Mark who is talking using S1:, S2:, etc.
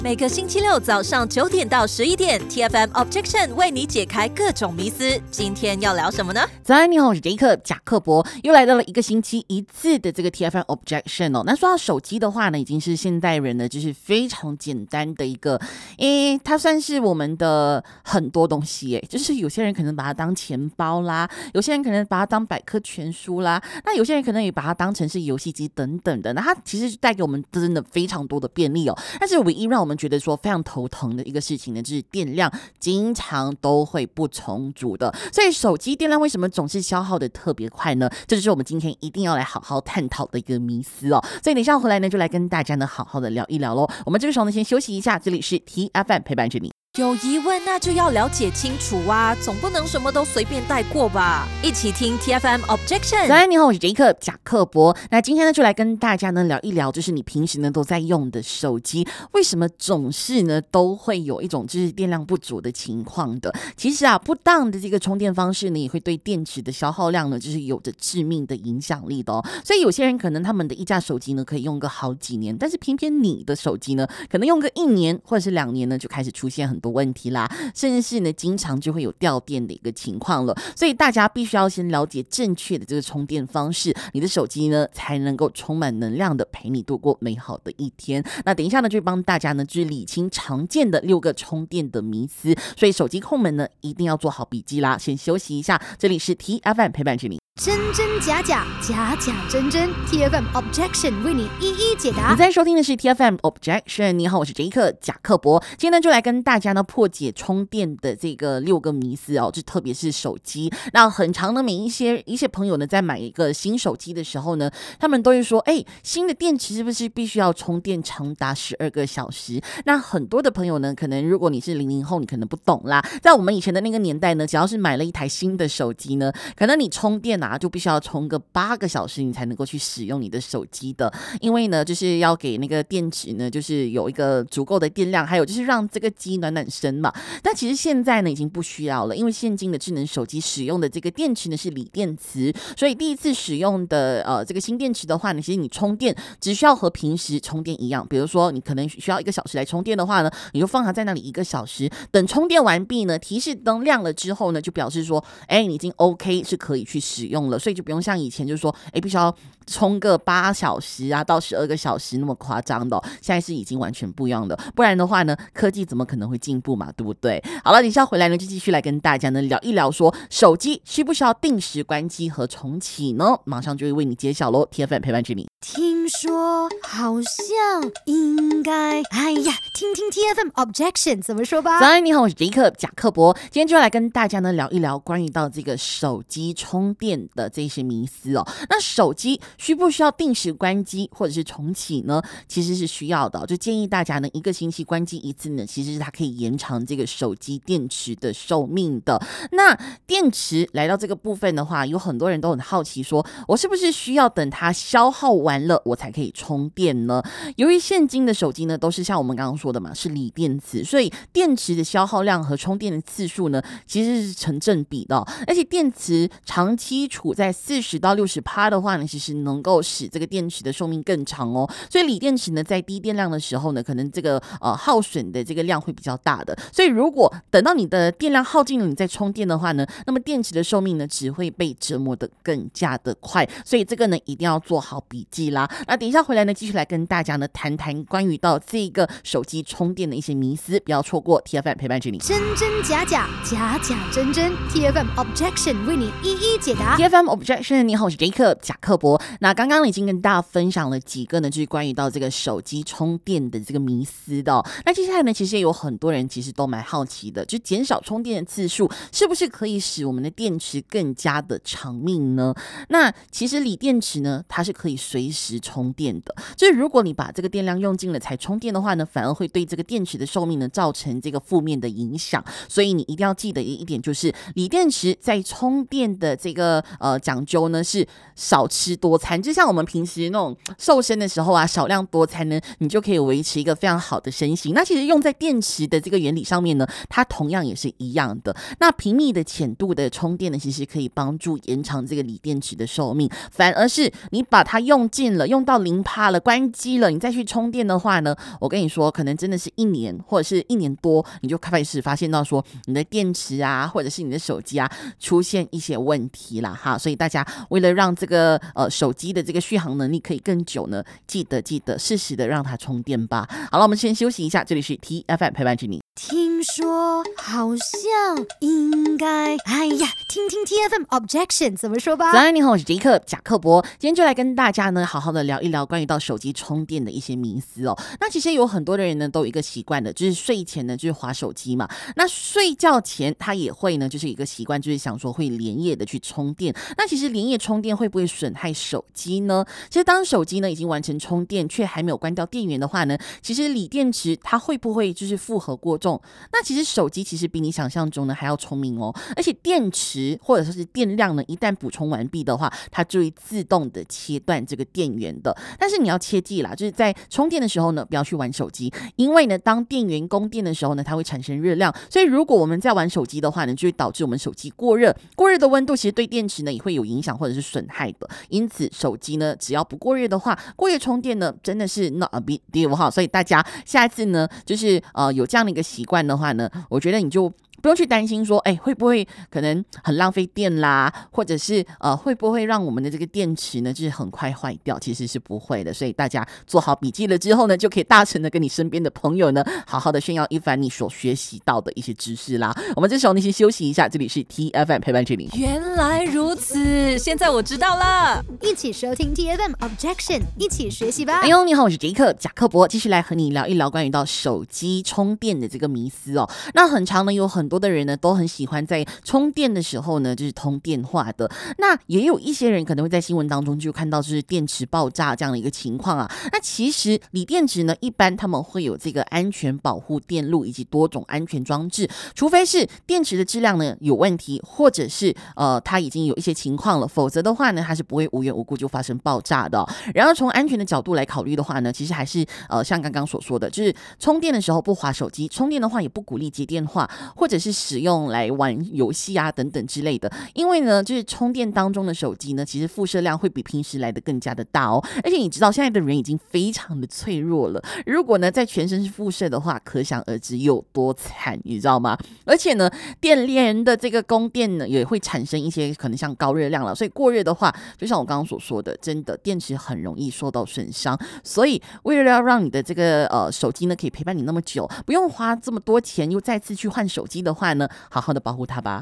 S1: 每个星期六早上9点到11点 ，TFM Objection 为你解开各种迷思。今天要聊什么呢？
S2: 早安，你好，我是杰克贾克伯，又来到了一个星期一次的这个 TFM Objection 哦。那说到手机的话呢，已经是现代人呢，就是非常简单的一个，它算是我们的很多东西就是有些人可能把它当钱包啦，有些人可能把它当百科全书啦，那有些人可能也把它当成是游戏机等等的。那它其实带给我们真的非常多的便利哦。但是唯一让我们觉得说非常头疼的一个事情呢，就是电量经常都会不充足的。所以手机电量为什么总是消耗的特别快呢？这就是我们今天一定要来好好探讨的一个迷思哦。所以等一下回来呢，就来跟大家呢好好的聊一聊咯。我们这个时候呢，先休息一下，这里是 TFM 陪伴着你。
S1: 有疑问那就要了解清楚啊，总不能什么都随便带过吧？一起听 TFM Objection。
S2: 早安，你好，我是杰克贾克伯。那今天呢，就来跟大家呢聊一聊，就是你平时呢都在用的手机，为什么总是呢都会有一种就是电量不足的情况的？其实啊，不当的这个充电方式呢，也会对电池的消耗量呢，就是有着致命的影响力的哦。所以有些人可能他们的一架手机呢可以用个好几年，但是偏偏你的手机呢，可能用个1年或者是2年呢，就开始出现很多问题啦，甚至是呢经常就会有掉电的一个情况了。所以大家必须要先了解正确的这个充电方式，你的手机呢才能够充满能量的陪你度过美好的一天。那等一下呢，就帮大家呢去理清常见的6个充电的迷思，所以手机控们呢一定要做好笔记啦。先休息一下，这里是 TFM 陪伴着你。
S3: 真真假假，假假真真 ，TFM Objection 为你一一解答。
S2: 你在收听的是 TFM Objection， 你好，我是杰克贾克伯。今天呢，就来跟大家呢破解充电的这个6个迷思哦，就特别是手机。那很长的一些朋友呢，在买一个新手机的时候呢，他们都会说，新的电池是不是必须要充电长达12个小时？那很多的朋友呢，可能如果你是00后，你可能不懂啦。在我们以前的那个年代呢，只要是买了一台新的手机呢，可能你充电就必须要充个8个小时，你才能够去使用你的手机的。因为呢，就是要给那个电池呢，就是有一个足够的电量，还有就是让这个机暖暖身嘛。但其实现在呢，已经不需要了，因为现今的智能手机使用的这个电池呢是锂电池，所以第一次使用的这个新电池的话呢，其实你充电只需要和平时充电一样。比如说你可能需要1个小时来充电的话呢，你就放它在那里1个小时，等充电完毕呢，提示灯亮了之后呢，就表示说，你已经 OK 是可以去使用了，所以就不用像以前就是说，必须要充个8小时到12个小时那么夸张的现在是已经完全不一样的。不然的话呢，科技怎么可能会进步嘛，对不对？好了，等一下回来呢，就继续来跟大家呢聊一聊说，手机需不需要定时关机和重启呢？马上就会为你揭晓咯。TFM 陪伴着你。
S3: 听说好像应该，哎呀，听听 TFM Objection 怎么说吧。
S2: 早安，你好，我是杰克贾克伯。今天就来跟大家呢聊一聊关于到这个手机充电的这些迷思哦。那手机需不需要定时关机或者是重启呢？其实是需要的就建议大家呢1个星期关机1次呢，其实是它可以延长这个手机电池的寿命的。那电池来到这个部分的话，有很多人都很好奇说，我是不是需要等它消耗完了我才可以充电呢？由于现今的手机呢都是像我们刚刚说的嘛，是锂电池，所以电池的消耗量和充电的次数呢其实是成正比的而且电池长期处在40到60%的话呢，其实能够使这个电池的寿命更长哦。所以锂电池呢在低电量的时候呢，可能这个耗损的这个量会比较大的。所以如果等到你的电量耗尽了，你再充电的话呢，那么电池的寿命呢只会被折磨得更加的快。所以这个呢一定要做好笔记啦。那等一下回来呢，继续来跟大家呢谈谈关于到这个手机充电的一些迷思，不要错过 TFM 陪伴着你。
S3: 真真假假，假假真真 ，TFM Objection 为你一一解答。
S2: TFM Objection， 你好，我是杰克贾克伯。那刚刚已经跟大家分享了几个呢，就是关于到这个手机充电的这个迷思的那接下来呢，其实也有很多人其实都蛮好奇的，就减少充电的次数，是不是可以使我们的电池更加的长命呢？那其实锂电池呢，它是可以随时充电的，就是如果你把这个电量用尽了才充电的话呢，反而会对这个电池的寿命呢造成这个负面的影响。所以你一定要记得一点，就是锂电池在充电的这个讲究呢是少吃多餐，就像我们平时那种瘦身的时候啊，少量多餐呢，你就可以维持一个非常好的身形。那其实用在电池的这个原理上面呢，它同样也是一样的。那平密的浅度的充电呢，其实可以帮助延长这个锂电池的寿命，反而是你把它用尽了，用到0%了，关机了，你再去充电的话呢，我跟你说，可能真的是1年或者是1年多，你就开始发现到说你的电池啊，或者是你的手机啊，出现一些问题啦哈。所以大家为了让这个手机的这个续航能力可以更久呢，记得适时的让它充电吧。好了，我们先休息一下，这里是 TFM 陪伴着你。
S3: 听说好像应该，哎呀，听 TFM Objection 怎么说吧。
S2: 早安，你好，我是杰克贾克伯，今天就来跟大家呢好好的聊一聊关于到手机充电的一些迷思哦。那其实有很多的人呢都有一个习惯的，就是睡前呢就是滑手机嘛。那睡觉前他也会呢就是一个习惯，就是想说会连夜的去充电。那其实连夜充电会不会损害手机呢？其实当手机呢已经完成充电，却还没有关掉电源的话呢，其实锂电池它会不会就是负荷过重？那其实手机其实比你想象中呢还要聪明哦，而且电池或者说是电量呢，一旦补充完毕的话，它就会自动的切断这个电源的。但是你要切记啦，就是在充电的时候呢，不要去玩手机，因为呢，当电源供电的时候呢，它会产生热量，所以如果我们在玩手机的话呢，就会导致我们手机过热。过热的温度其实对电池呢也会有影响或者是损害的。因此，手机呢只要不过热的话，过夜充电呢真的是 not a big deal 哈。所以大家下一次呢，就是有这样的一个习惯的话呢，我觉得你就不用去担心说，会不会可能很浪费电啦，或者是会不会让我们的这个电池呢，就是很快坏掉？其实是不会的。所以大家做好笔记了之后呢，就可以大声的跟你身边的朋友呢，好好的炫耀一番你所学习到的一些知识啦。我们这时候呢先休息一下，这里是 TFM 陪伴着你。
S1: 原来如此，现在我知道了。
S3: 一起收听 TFM Objection， 一起学习吧。
S2: 哎呦，你好，我是杰克贾克伯，继续来和你聊一聊关于到手机充电的这个迷思哦。那很常呢，有很多的人呢都很喜欢在充电的时候呢，就是通电话的。那也有一些人可能会在新闻当中就看到就是电池爆炸这样的一个情况啊。那其实锂电池呢，一般他们会有这个安全保护电路以及多种安全装置，除非是电池的质量呢有问题，或者是它已经有一些情况了，否则的话呢，它是不会无缘无故就发生爆炸的哦。然后从安全的角度来考虑的话呢，其实还是像刚刚所说的，就是充电的时候不滑手机，充电的话也不鼓励接电话，或者是使用来玩游戏啊等等之类的。因为呢，就是充电当中的手机呢，其实辐射量会比平时来的更加的大哦。而且你知道现在的人已经非常的脆弱了，如果呢在全身是辐射的话，可想而知有多惨，你知道吗？而且呢，电链的这个供电呢也会产生一些可能像高热量了，所以过热的话，就像我刚刚所说的，真的电池很容易受到损伤。所以为了要让你的这个手机呢可以陪伴你那么久，不用花这么多钱又再次去换手机的话呢，好好的保护它吧。